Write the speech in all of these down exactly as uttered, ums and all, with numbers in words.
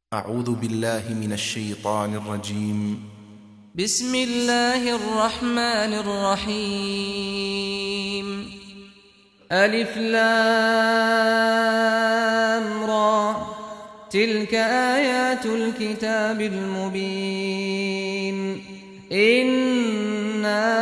أعوذ بالله من الشيطان الرجيم. بسم الله الرحمن الرحيم. ألف لام را، تلك آيات الكتاب المبين. إنا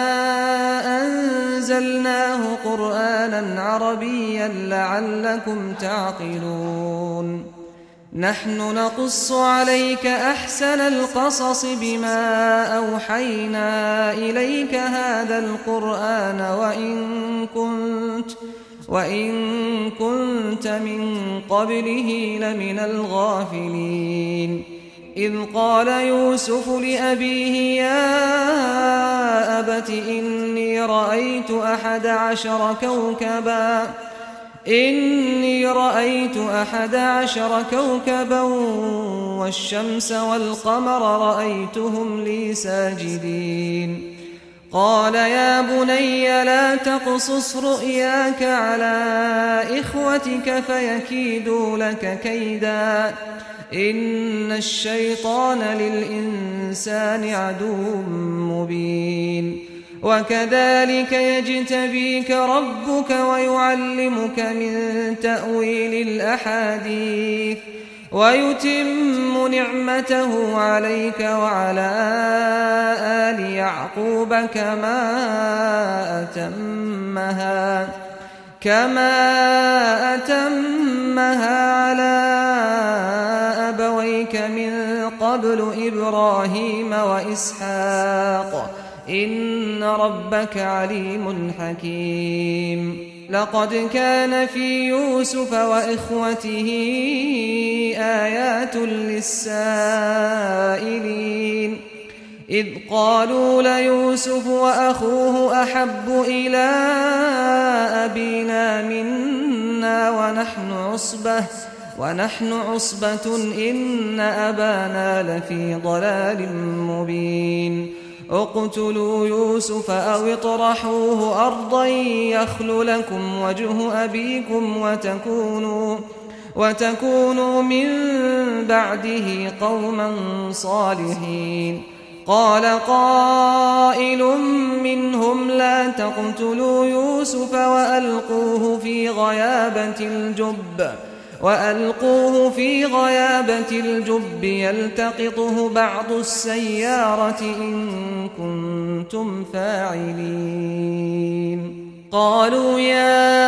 أنزلناه قرآنا عربيا لعلكم تعقلون. نحن نقص عليك أحسن القصص بما أوحينا إليك هذا القرآن وإن كنت, وإن كنت من قبله لمن الغافلين. إذ قال يوسف لأبيه يا أبت إني رأيت أحد عشر كوكبا إني رأيت أحد عشر كوكبا والشمس والقمر رأيتهم لي ساجدين. قال يا بني لا تقصص رؤياك على إخوتك فيكيدوا لك كيدا إن الشيطان للإنسان عدو مبين. وكذلك يجتبيك ربك ويعلمك من تأويل الأحاديث ويتم نعمته عليك وعلى آل يعقوب كما أتمها كما أتمها على أبويك من قبل إبراهيم وإسحاق إن ربك عليم حكيم. لقد كان في يوسف وإخوته آيات للسائلين إذ قالوا ليوسف وأخوه أحب إلى أبينا منا ونحن عصبة ونحن عصبة إن أبانا لفي ضلال مبين. اقتلوا يوسف أو اطرحوه أرضا يخل لكم وجه أبيكم وتكونوا, وتكونوا من بعده قوما صالحين. قال قائل منهم لا تقتلوا يوسف وألقوه في غيابة الجب وألقوه في غيابة الجب يلتقطه بعض السيارة إن كنتم فاعلين. قالوا يا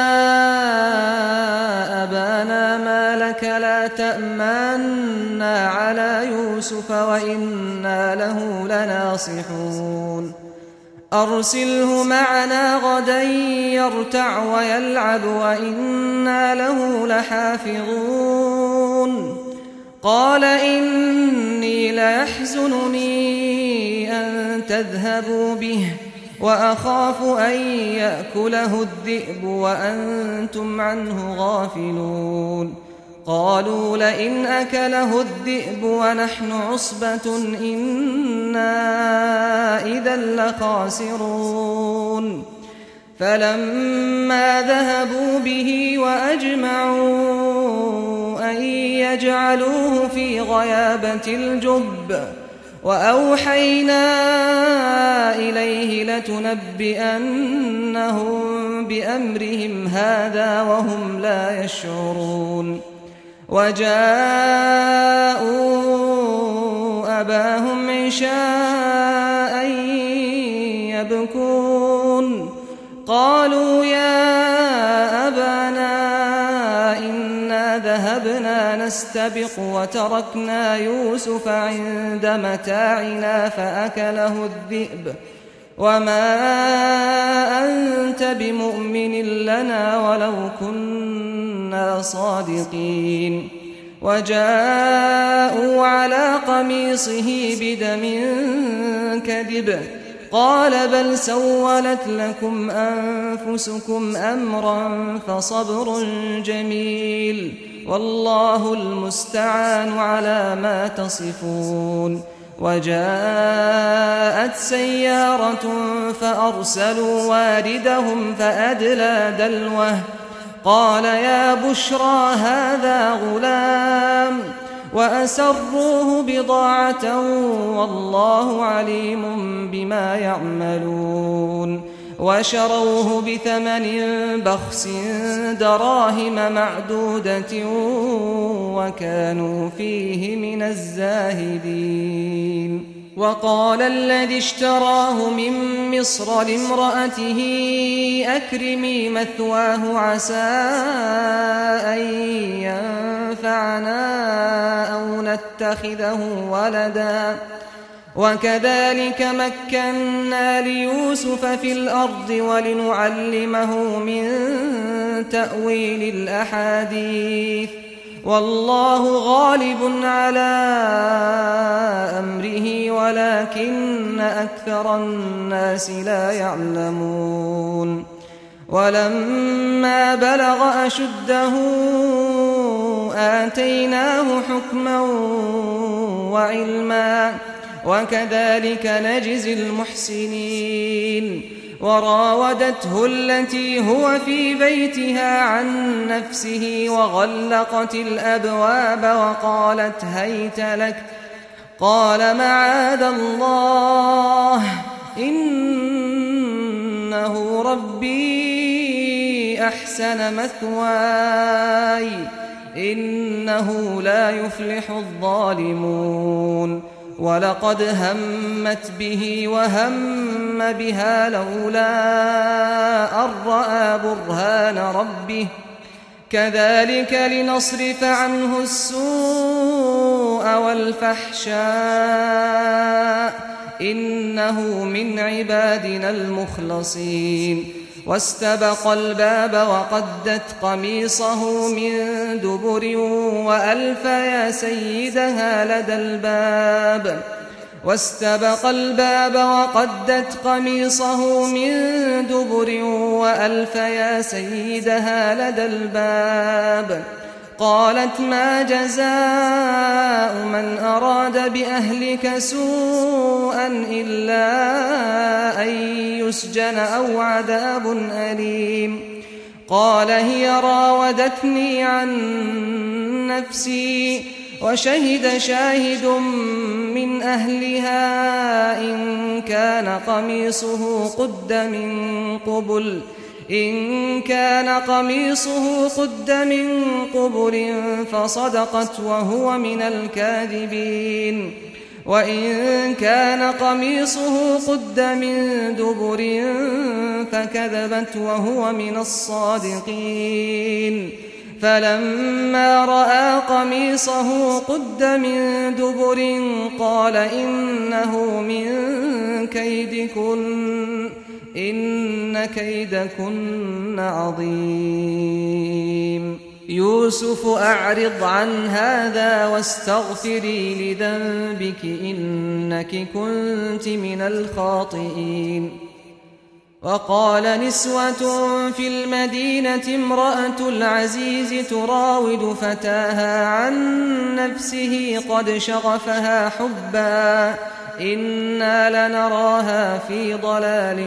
أبانا ما لك لا تأمنا على يوسف وإنا له لناصحون. أرسله معنا غدا يرتع ويلعب وإنا له لحافظون. قال إني ليحزنني أن تذهبوا به وأخاف أن يأكله الذئب وأنتم عنه غافلون. قالوا لئن أكله الذئب ونحن عصبة إنا إذا لخاسرون. فلما ذهبوا به وأجمعوا أن يجعلوه في غيابة الجب وأوحينا إليه لتنبئنهم بأمرهم هذا وهم لا يشعرون. وجاءوا أباهم عشاء يبكون. قالوا يا أبانا إنا ذهبنا نستبق وتركنا يوسف عند متاعنا فأكله الذئب وما أنت بمؤمن لنا ولو كنا صادقين. وجاءوا على قميصه بدم كذب قال بل سولت لكم أنفسكم أمرا فصبر جميل والله المستعان على ما تصفون. وجاءت سيارة فأرسلوا واردهم فأدلى دلوه قال يا بشرى هذا غلام وأسروه بضاعة والله عليم بما يعملون وشروه بثمن بخس دراهم معدودة وكانوا فيه من الزاهدين وقال الذي اشتراه من مصر لامرأته أكرمي مثواه عسى أن ينفعنا أو نتخذه ولدا وكذلك مكنا ليوسف في الأرض ولنعلمه من تأويل الأحاديث والله غالب على أمره ولكن أكثر الناس لا يعلمون ولما بلغ أشده آتيناه حكما وعلما وكذلك نجزي المحسنين وراودته التي هو في بيتها عن نفسه وغلقت الأبواب وقالت هيت لك قال معاذ الله إنه ربي أحسن مثواي إنه لا يفلح الظالمون ولقد همت به وهم بها لولا أن رأى برهان ربه كذلك لنصرف عنه السوء والفحشاء إنه من عبادنا المخلصين واستبق الباب وقدت قميصه من دبر وألف يا سيدها لدى الباب واستبق الباب وقدت قميصه من دبر وألف يا سيدها لدى الباب قالت ما جزاء من أراد بأهلك سوءا إلا أن يسجن أو عذاب أليم قال هي راودتني عن نفسي وشهد شاهد من أهلها إن كان قميصه قد من قبل إن كان قميصه قد من قبل فصدقت وهو من الكاذبين وإن كان قميصه قد من دبر فكذبت وهو من الصادقين فلما رأى قميصه قد من دبر قال إنه من كيدكن إن كيدكن عظيم يوسف أعرض عن هذا واستغفري لذنبك إنك كنت من الخاطئين وقال نسوة في المدينة امرأة العزيز تراود فتاها عن نفسه قد شغفها حبا إنا لنراها في ضلال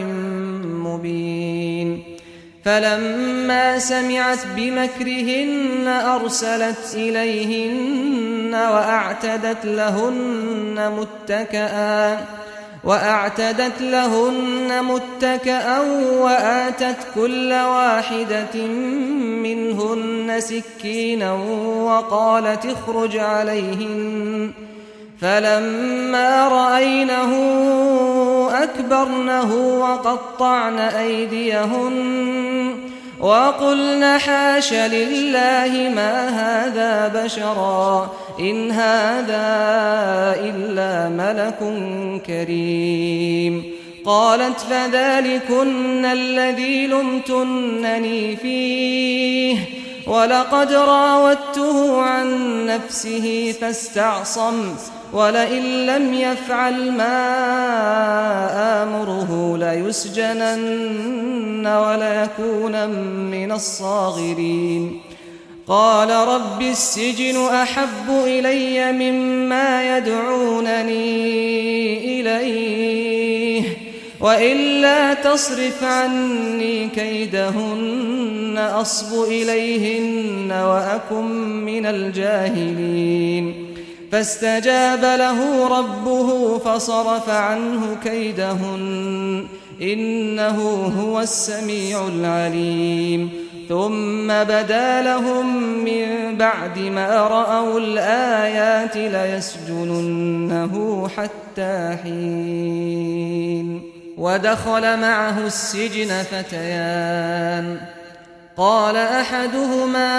مبين فلما سمعت بمكرهن أرسلت إليهن وأعتدت لهن متكئا وأعتدت لهن متكئا وآتت كل واحدة منهن سكينا وقالت اخرج عليهن فلما رأينه أكبرنه وقطعن أيديهن وقلن حاش لله ما هذا بشرا إن هذا إلا ملك كريم قالت فذلكن الذي لمتنني فيه ولقد راودته عن نفسه فاستعصم ولئن لم يفعل ما آمره ليسجنن وليكون من الصاغرين قال رب السجن أحب إلي مما يدعونني إليه وإلا تصرف عني كيدهن أصب إليهن وأكن من الجاهلين فاستجاب له ربه فصرف عنه كيدهن إنه هو السميع العليم ثم بدا لهم من بعد ما رأوا الآيات ليسجننه حتى حين ودخل معه السجن فتيان قال أحدهما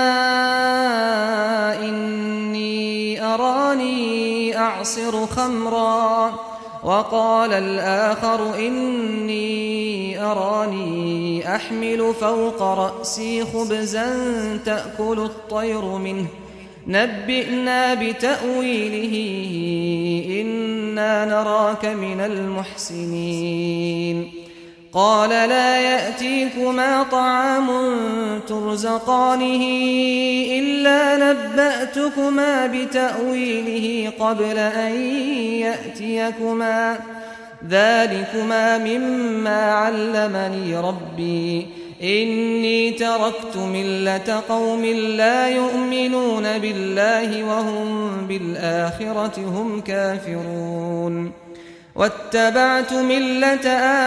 إني أراني أعصر خمرا وقال الآخر إني أراني أحمل فوق رأسي خبزا تأكل الطير منه نبئنا بتأويله إنا نراك من المحسنين قال لا يأتيكما طعام ترزقانه إلا نبأتكما بتأويله قبل أن يأتيكما ذلكما مما علمني ربي إني تركت ملة قوم لا يؤمنون بالله وهم بالآخرة هم كافرون واتبعت ملة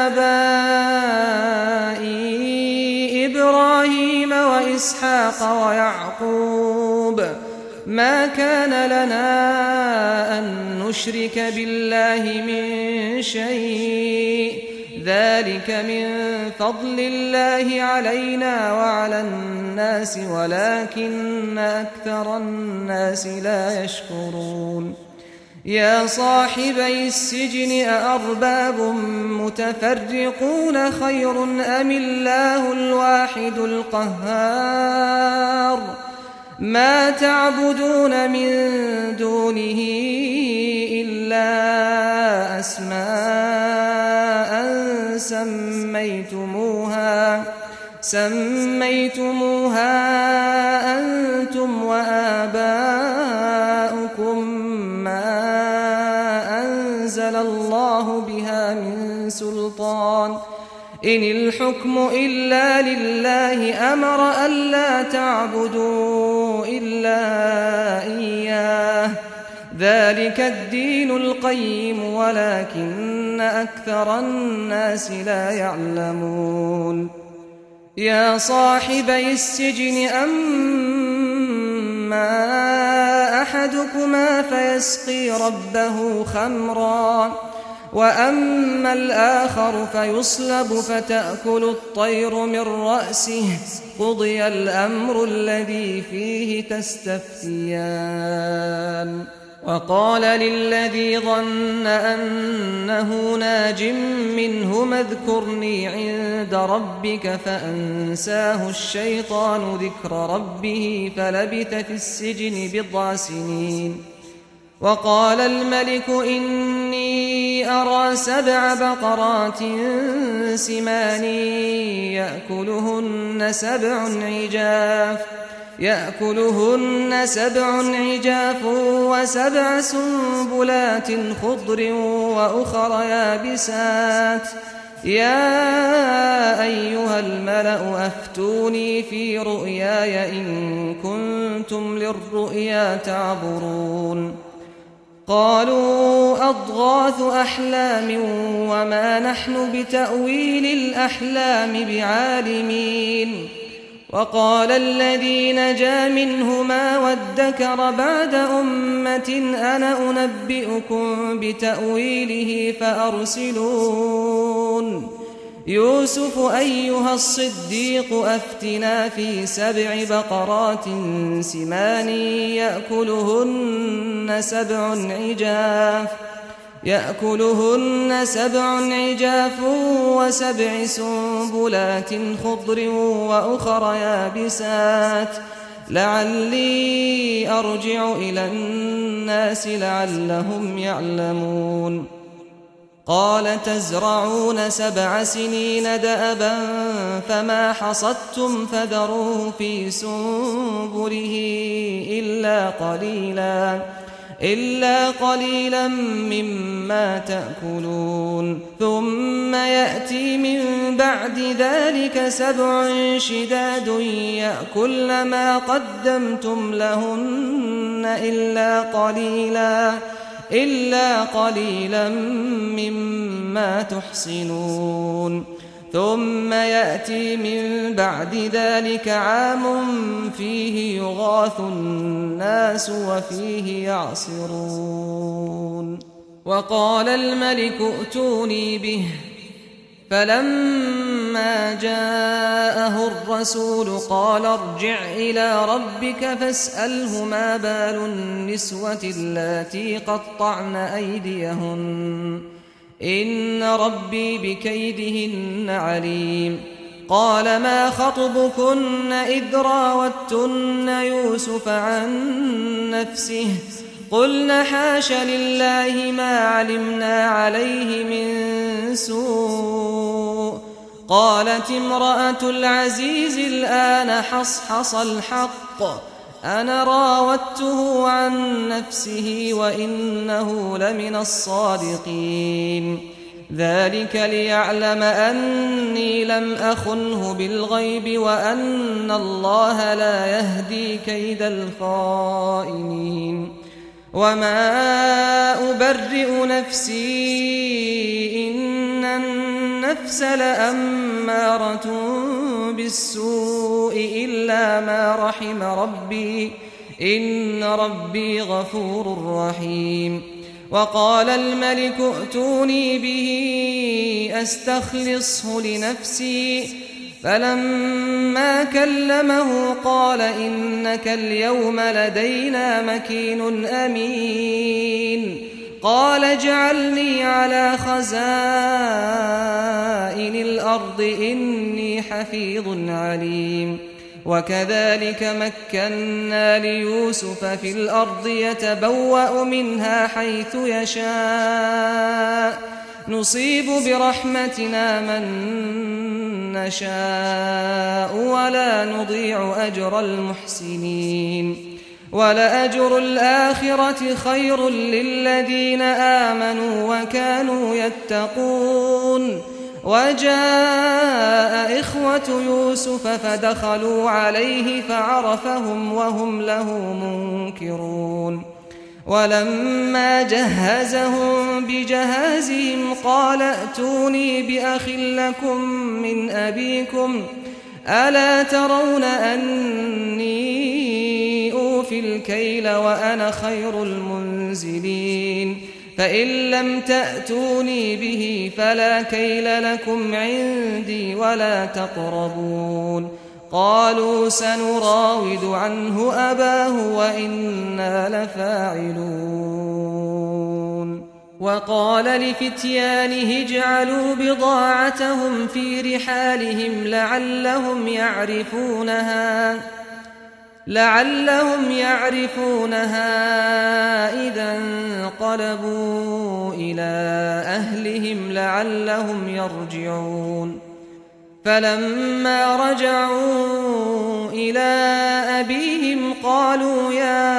آبائي إبراهيم وإسحاق ويعقوب ما كان لنا أن نشرك بالله من شيء ذلك من فضل الله علينا وعلى الناس ولكن أكثر الناس لا يشكرون يا صاحبي السجن أأرباب متفرقون خير أم الله الواحد القهار ما تعبدون من دونه إلا أسماء سميتموها سميتموها أنتم وآباؤكم ما أنزل الله بها من سلطان إن الحكم إلا لله أمر ألا تعبدوا إلا إياه ذلك الدين القيم ولكن أكثر الناس لا يعلمون يا صاحبي السجن أما أحدكما فيسقي ربه خمرا وأما الآخر فيصلب فتأكل الطير من رأسه قضي الأمر الذي فيه تستفتيان وقال للذي ظن أنه ناج منهما اذكرني عند ربك فأنساه الشيطان ذكر ربه فلبث في السجن بضع سنين وقال الملك إني أرى سبع بقرات سمان يأكلهن سبع عجاف يأكلهن سبع عجاف وسبع سنبلات خضر وأخر يابسات يا أيها الملأ أفتوني في رؤياي إن كنتم للرؤيا تعبرون قالوا أضغاث أحلام وما نحن بتأويل الأحلام بعالمين وقال الذي نجا منهما وادكر بعد أمة أنا أنبئكم بتأويله فأرسلون يوسف أيها الصديق أفتنا في سبع بقرات سمان يأكلهن سبع عجاف يأكلهن سبع عجاف وسبع سنبلات خضر وأخر يابسات لعلي أرجع إلى الناس لعلهم يعلمون قال تزرعون سبع سنين دأبا فما حصدتم فذروه في سنبله إلا قليلا إلا قليلا مما تأكلون ثم يأتي من بعد ذلك سبع شداد يأكلن ما قدمتم لهن إلا قليلا إلا قليلا مما تحصنون ثم يأتي من بعد ذلك عام فيه يغاث الناس وفيه يعصرون وقال الملك ائتوني به فلما جاءه الرسول قال ارجع إلى ربك فاسأله ما بال النسوة اللاتي قطعن أيديهن إن ربي بكيدهن عليم قال ما خطبكن إذ راوتن يوسف عن نفسه قلن حاش لله ما علمنا عليه من سوء قالت امرأة العزيز الآن حصحص الحق أنا راودته عن نفسه وإنه لمن الصادقين ذلك ليعلم أني لم أخنه بالغيب وأن الله لا يهدي كيد الخائنين وما أبرئ نفسي إن النفس لأمارة بالسوء إلا ما رحم ربي إن ربي غفور رحيم وقال الملك ائتوني به أستخلصه لنفسي فلما كلمه قال إنك اليوم لدينا مكين أمين قال اجعلني على خزائن الأرض إني حفيظ عليم وكذلك مكنا ليوسف في الأرض يتبوأ منها حيث يشاء نصيب برحمتنا من نشاء ولا نضيع أجر المحسنين ولأجر الآخرة خير للذين آمنوا وكانوا يتقون وجاء إخوة يوسف فدخلوا عليه فعرفهم وهم له منكرون ولما جهزهم بجهازهم قال ائتوني بأخ لكم من أبيكم ألا ترون أني أوفي الكيل وأنا خير المنزلين فإن لم تأتوني به فلا كيل لكم عندي ولا تقربون قالوا سنراود عنه أباه وإنا لفاعلون وقال لفتيانه اجعلوا بضاعتهم في رحالهم لعلهم يعرفونها لعلهم يعرفونها إذا انقلبوا إلى أهلهم لعلهم يرجعون فلما رجعوا إلى أبيهم قالوا يا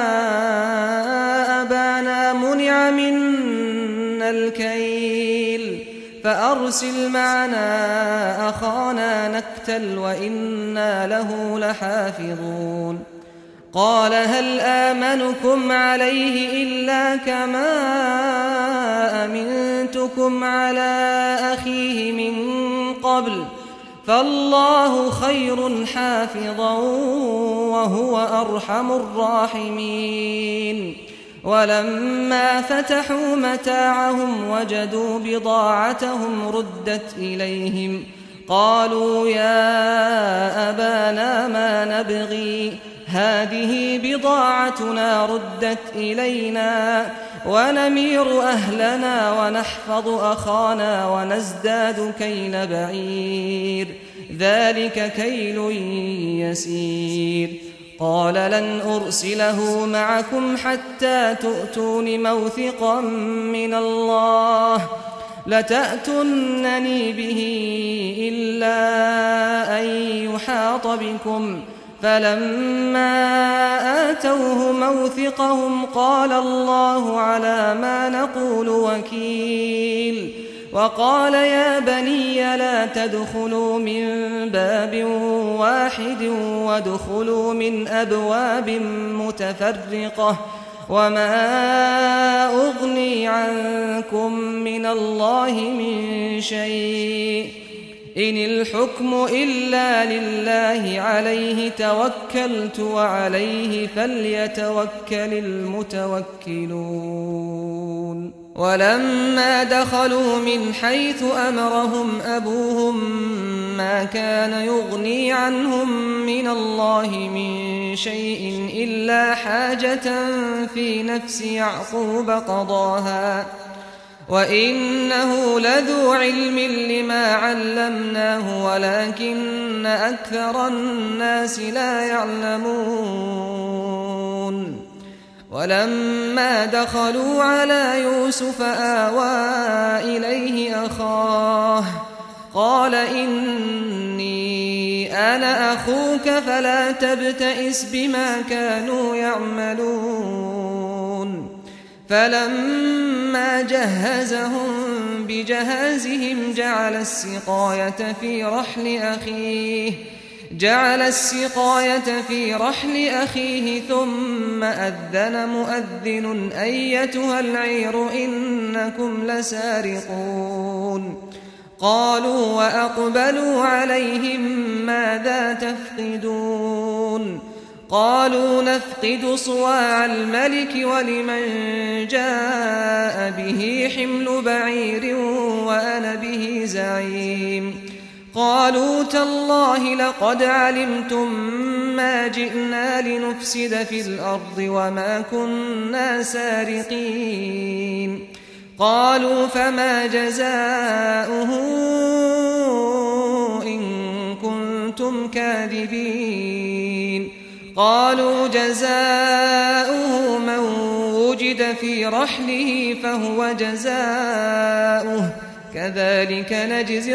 أبانا منع منا الكيل فأرسل معنا أخانا نكتل وإنا له لحافظون قال هل آمنكم عليه إلا كما أمنتكم على أخيه من قبل فالله خير حافظا وهو أرحم الراحمين ولما فتحوا متاعهم وجدوا بضاعتهم ردت إليهم قالوا يا أبانا ما نبغي هذه بضاعتنا ردت إلينا ونمير أهلنا ونحفظ أخانا ونزداد كيل بعير ذلك كيل يسير قال لن أرسله معكم حتى تؤتون موثقا من الله لتأتنني به إلا أن يحاط بكم فلما آتوه موثقهم قال الله على ما نقول وكيل وقال يا بني لا تدخلوا من باب واحد وادخلوا من أبواب متفرقة وما أغني عنكم من الله من شيء إن الحكم إلا لله عليه توكلت وعليه فليتوكل المتوكلون ولما دخلوا من حيث أمرهم أبوهم ما كان يغني عنهم من الله من شيء إلا حاجة في نفس يعقوب قضاها وإنه لذو علم لما علمناه ولكن أكثر الناس لا يعلمون ولما دخلوا على يوسف آوى إليه أخاه قال إني أنا أخوك فلا تبتئس بما كانوا يعملون فلما جهزهم بجهازهم جعل السقاية في رحل أخيه جعل السقاية في رحل أخيه ثم أذن مؤذن أيتها العير إنكم لسارقون قالوا وأقبلوا عليهم ماذا تفقدون قالوا نفقد صواع الملك ولمن جاء به حمل بعير وأنا به زعيم قالوا تالله لقد علمتم ما جئنا لنفسد في الأرض وما كنا سارقين قالوا فما جزاؤه إن كنتم كاذبين قالوا جزاؤه من وجد في رحله فهو جزاؤه كذلك نجزي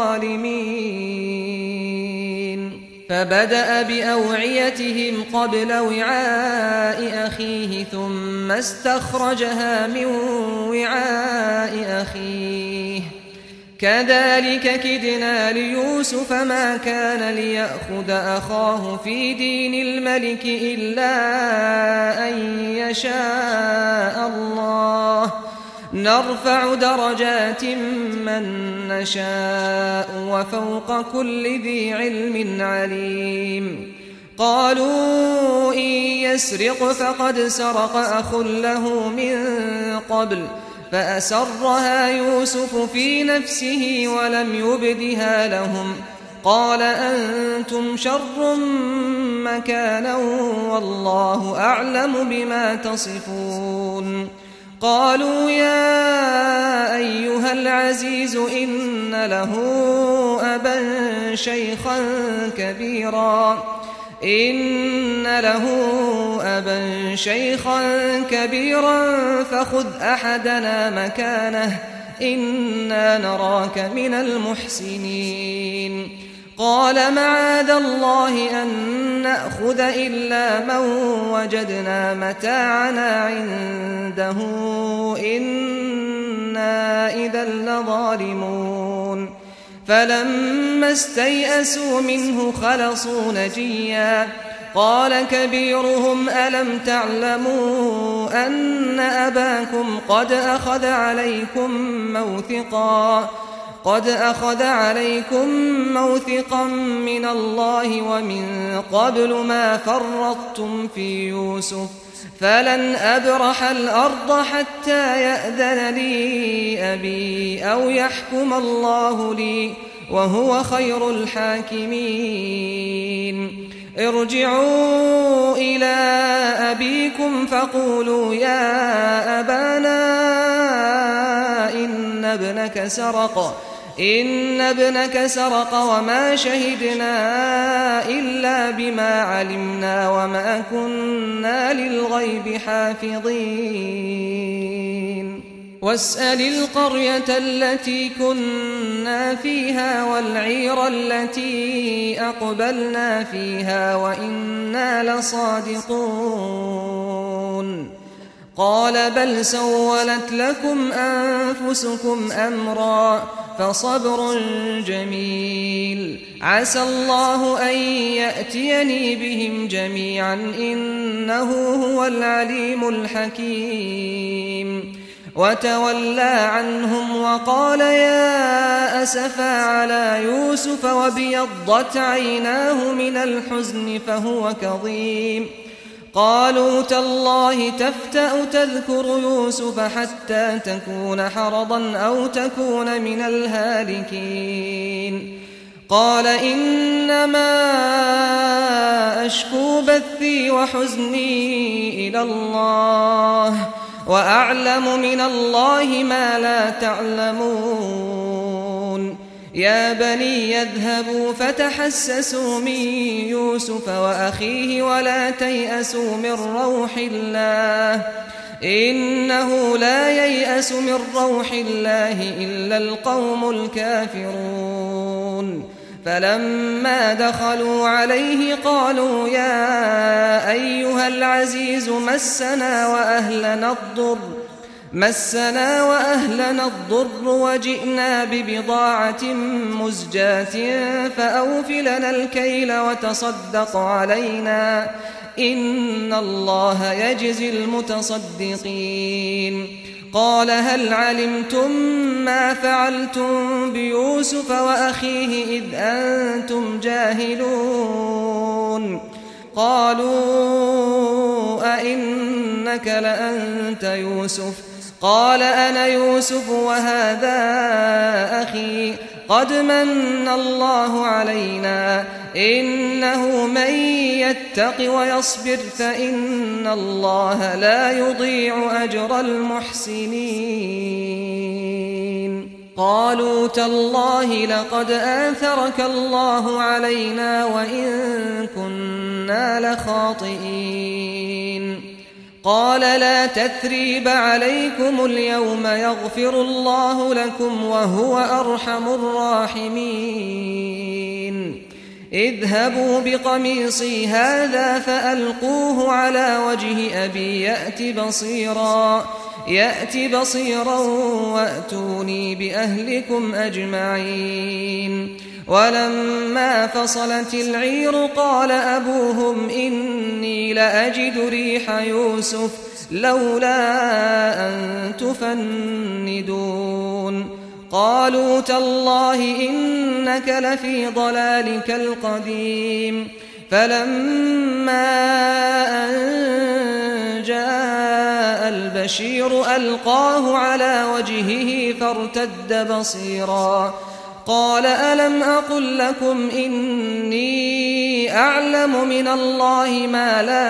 الظالمين فبدأ بأوعيتهم قبل وعاء أخيه ثم استخرجها من وعاء أخيه كذلك كدنا ليوسف ما كان ليأخذ أخاه في دين الملك إلا أن يشاء الله نرفع درجات من نشاء وفوق كل ذي علم عليم قالوا إن يسرق فقد سرق أخ له من قبل فأسرها يوسف في نفسه ولم يبدها لهم قال أنتم شر مكانا والله أعلم بما تصفون قالوا يا أيها العزيز إن له أبا شيخا كبيرا إن له أبا شيخا كبيرا فخذ أحدنا مكانه إنا نراك من المحسنين قال معاذ الله أن نأخذ إلا من وجدنا متاعنا عنده إنا إذا لظالمون فلما استيئسوا منه خلصوا نجيا قال كبيرهم ألم تعلموا أن أباكم قد أخذ عليكم موثقا قد أخذ عليكم موثقا من الله ومن قبل ما فرطتم في يوسف فلن أبرح الأرض حتى يأذن لي أبي أو يحكم الله لي وهو خير الحاكمين ارجعوا إلى أبيكم فقولوا يا أبانا إن ابنك سرق إن ابنك سرق وما شهدنا إلا بما علمنا وما كنا للغيب حافظين واسأل القرية التي كنا فيها والعير التي أقبلنا فيها وإنا لصادقون قال بل سولت لكم أنفسكم أمرا فصبر جميل عسى الله أن يأتيني بهم جميعا إنه هو العليم الحكيم وتولى عنهم وقال يا أسفا على يوسف وابيضت عيناه من الحزن فهو كظيم قالوا تالله تفتأ تذكر يوسف حتى تكون حرضا أو تكون من الهالكين قال إنما أشكو بثي وحزني إلى الله وأعلم من الله ما لا تعلمون يا بني يذهبوا فتحسسوا من يوسف وأخيه ولا تيأسوا من روح الله إنه لا ييأس من روح الله إلا القوم الكافرون فلما دخلوا عليه قالوا يا أيها العزيز مسنا وأهلنا الضر مسنا وأهلنا الضر وجئنا ببضاعة مزجاة فأوف لنا الكيل وتصدق علينا إن الله يجزي المتصدقين قال هل علمتم ما فعلتم بيوسف وأخيه إذ أنتم جاهلون قالوا أئنك لأنت يوسف قال أنا يوسف وهذا أخي قد من الله علينا إنه من يتق ويصبر فإن الله لا يضيع أجر المحسنين قالوا تالله لقد آثرك الله علينا وإن كنا لخاطئين قال لا تثريب عليكم اليوم يغفر الله لكم وهو أرحم الراحمين اذهبوا بقميصي هذا فألقوه على وجه أبي يأت بصيرا يأت بصيرا وأتوني بأهلكم أجمعين ولما فصلت العير قال أبوهم إني لأجد ريح يوسف لولا أن تفندون قالوا تالله إنك لفي ضلالك القديم فلما أن جاء البشير ألقاه على وجهه فارتد بصيرا قال ألم أقل لكم إني أعلم من الله ما لا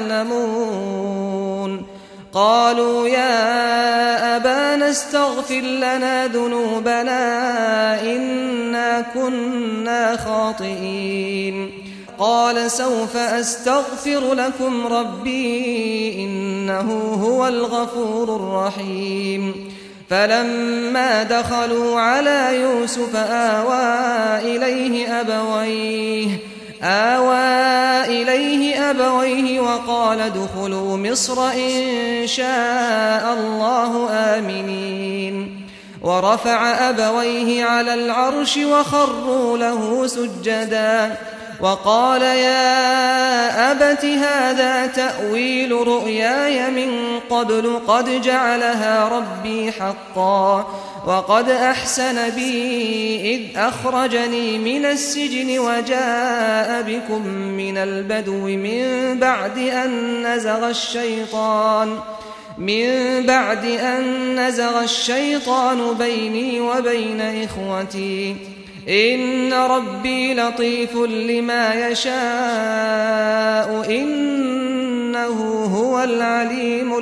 تعلمون قالوا يا أبانا استغفر لنا ذنوبنا إنا كنا خاطئين قال سوف أستغفر لكم ربي إنه هو الغفور الرحيم فلما دخلوا على يوسف آوى إليه أبويه آوى إليه أبويه وقال ادخلوا مصر إن شاء الله آمنين ورفع أبويه على العرش وخروا له سجدا وقال يا أبت هذا تأويل رؤياي من قبل قد جعلها ربي حقا وقد أحسن بي إذ أخرجني من السجن وجاء بكم من البدو من بعد أن نزغ الشيطان من بعد أن نزغ الشيطان بيني وبين إخوتي إن ربي لطيف لما يشاء إنه هو العليم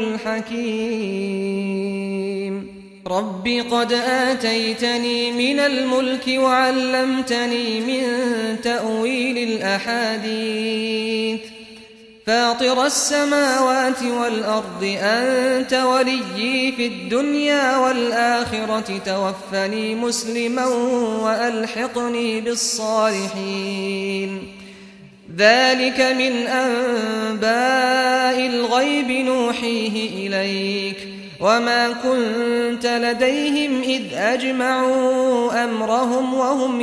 الحكيم رب قد آتيتني من الملك وعلمتني من تأويل الأحاديث فاطر السماوات والأرض أنت وليي في الدنيا والآخرة توفني مسلما وألحقني بالصالحين ذلك من أنباء الغيب نوحيه إليك وما كنت لديهم إذ أجمعوا أمرهم وهم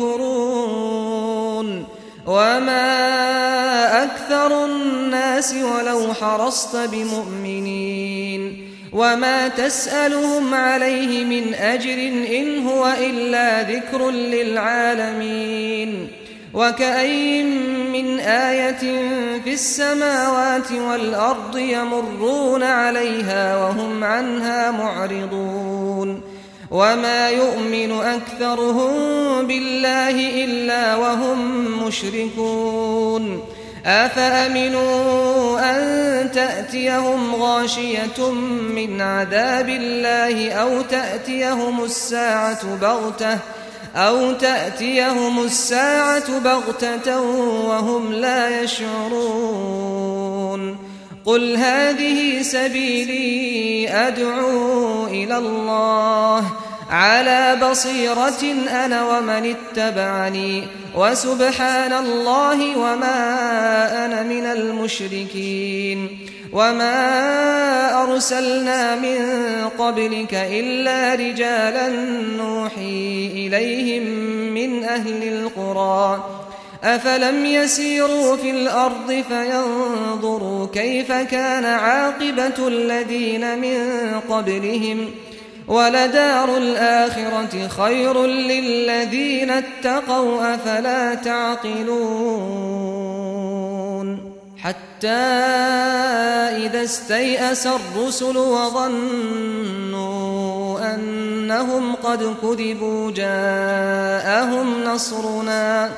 يمكرون وما أكثر الناس ولو حرصت بمؤمنين وما تسألهم عليه من أجر إن هو إلا ذكر للعالمين وكأين من آية في السماوات والأرض يمرون عليها وهم عنها معرضون وما يؤمن أكثرهم بالله إلا وهم مشركون أفأمنوا أن تأتيهم غاشية من عذاب الله أو تأتيهم الساعة بغتة أو تأتيهم الساعة بغتة وهم لا يشعرون قل هذه سبيلي أدعو إلى الله على بصيرة أنا ومن اتبعني وسبحان الله وما أنا من المشركين وما أرسلنا من قبلك إلا رجالا نوحي إليهم من أهل القرى أفلم يسيروا في الأرض فينظروا كيف كان عاقبة الذين من قبلهم ولدار الآخرة خير للذين اتقوا أفلا تعقلون حتى إذا استيأس الرسل وظنوا أنهم قد كذبوا جاءهم نصرنا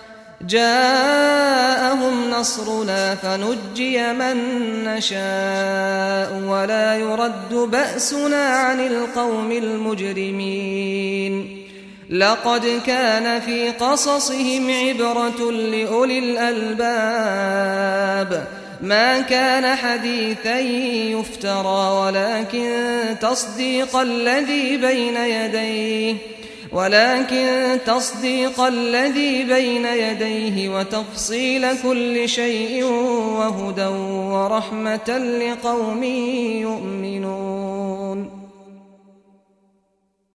جاءهم نصرنا فنجي من نشاء ولا يرد بأسنا عن القوم المجرمين لقد كان في قصصهم عبرة لأولي الألباب ما كان حديثا يفترى ولكن تصديق الذي بين يديه ولكن تصديق الذي بين يديه وتفصيل كل شيء وهدى ورحمة لقوم يؤمنون